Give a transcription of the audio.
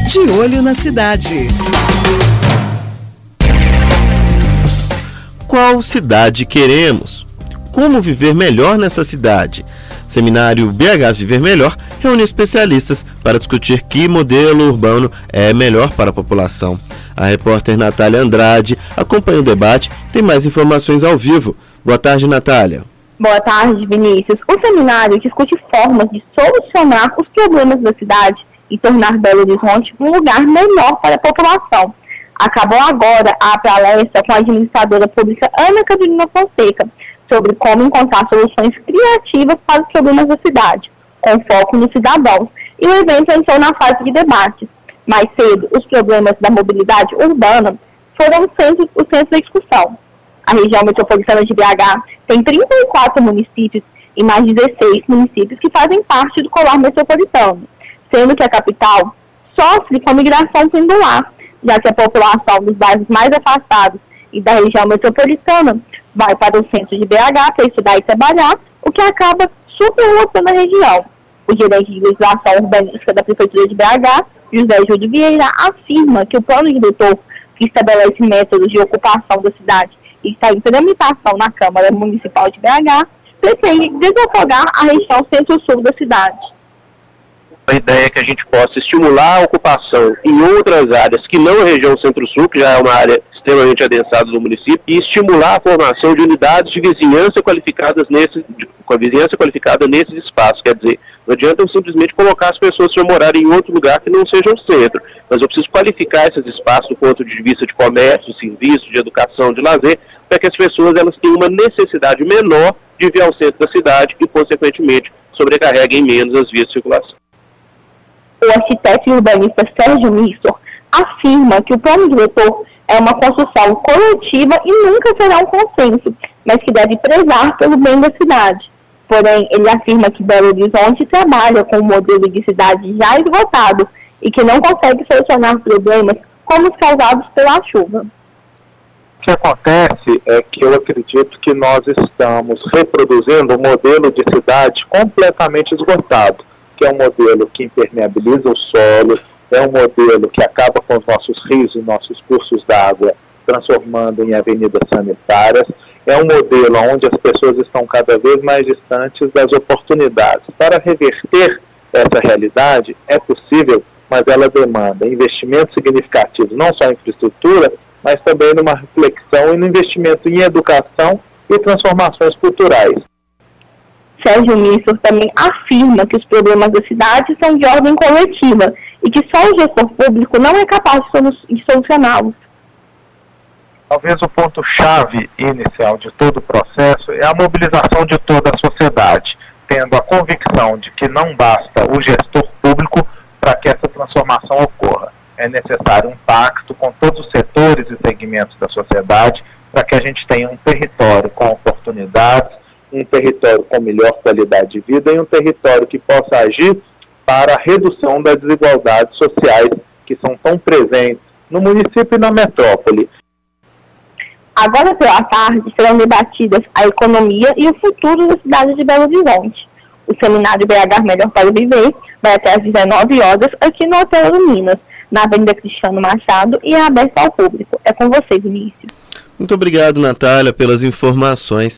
De Olho na Cidade. Qual cidade queremos? Como viver melhor nessa cidade? Seminário BH Viver Melhor reúne especialistas para discutir que modelo urbano é melhor para a população. A repórter Natália Andrade acompanha o debate e tem mais informações ao vivo. Boa tarde, Natália. Boa tarde, Vinícius. O seminário discute formas de solucionar os problemas da cidade e tornar Belo Horizonte um lugar melhor para a população. Acabou agora a palestra com a administradora pública Ana Carolina Fonseca sobre como encontrar soluções criativas para os problemas da cidade, com foco nos cidadãos. E o evento entrou na fase de debate. Mais cedo, os problemas da mobilidade urbana foram o centro da discussão. A região metropolitana de BH tem 34 municípios e mais 16 municípios que fazem parte do colar metropolitano, sendo que a capital sofre com a migração pendular, já que a população dos bairros mais afastados e da região metropolitana vai para o centro de BH para estudar e trabalhar, o que acaba superlotando a região. O gerente de legislação urbanística da Prefeitura de BH, José Júlio Vieira, afirma que o plano diretor que estabelece métodos de ocupação da cidade e está em tramitação na Câmara Municipal de BH, pretende desafogar a região centro-sul da cidade. A ideia é que a gente possa estimular a ocupação em outras áreas que não a região centro-sul, que já é uma área extremamente adensada do município, e estimular a formação de unidades de vizinhança qualificadas com a vizinhança qualificada nesses espaços. Quer dizer, não adianta eu simplesmente colocar as pessoas para morarem em outro lugar que não seja o centro, mas eu preciso qualificar esses espaços do ponto de vista de comércio, serviço, de educação, de lazer, para que as pessoas elas tenham uma necessidade menor de vir ao centro da cidade e, consequentemente, sobrecarreguem menos as vias de circulação. O arquiteto e urbanista Sérgio Missor afirma que o plano diretor é uma construção coletiva e nunca será um consenso, mas que deve prezar pelo bem da cidade. Porém, ele afirma que Belo Horizonte trabalha com um modelo de cidade já esgotado e que não consegue solucionar problemas como os causados pela chuva. O que acontece é que eu acredito que nós estamos reproduzindo um modelo de cidade completamente esgotado, que é um modelo que impermeabiliza o solo, é um modelo que acaba com os nossos rios e nossos cursos d'água, transformando em avenidas sanitárias, é um modelo onde as pessoas estão cada vez mais distantes das oportunidades. Para reverter essa realidade é possível, mas ela demanda investimentos significativos, não só em infraestrutura, mas também numa reflexão e no investimento em educação e transformações culturais. Sérgio Missor também afirma que os problemas da cidade são de ordem coletiva e que só o gestor público não é capaz de solucioná-los. Talvez o ponto-chave inicial de todo o processo é a mobilização de toda a sociedade, tendo a convicção de que não basta o gestor público para que essa transformação ocorra. É necessário um pacto com todos os setores e segmentos da sociedade para que a gente tenha um território com oportunidades, um território com melhor qualidade de vida e um território que possa agir para a redução das desigualdades sociais que são tão presentes no município e na metrópole. Agora pela tarde serão debatidas a economia e o futuro da cidade de Belo Horizonte. O seminário BH Melhor para Viver vai até às 19 horas aqui no Hotel Minas, na Avenida Cristiano Machado, e é aberto ao público. É com você, Vinícius. Muito obrigado, Natália, pelas informações.